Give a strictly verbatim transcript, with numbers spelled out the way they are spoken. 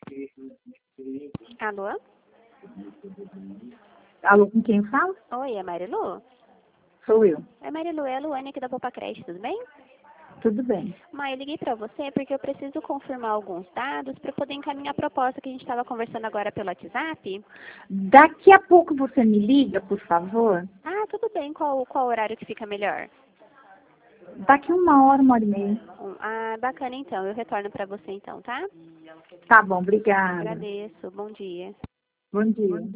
Alô? Alô, com quem fala? Oi, é Marilu? Sou eu. É Marilu, é a Luane aqui da Poupa Creche, tudo bem? Tudo bem. Mãe, eu liguei pra você porque eu preciso confirmar alguns dados para poder encaminhar a proposta que a gente estava conversando agora pelo WhatsApp. Daqui a pouco você me liga, por favor? Ah, tudo bem. Qual, qual horário que fica melhor? Daqui uma hora, uma hora e meia. Um, ah, bacana então. Eu retorno para você então, tá? Tá bom, obrigada. Agradeço. Bom dia. Bom dia.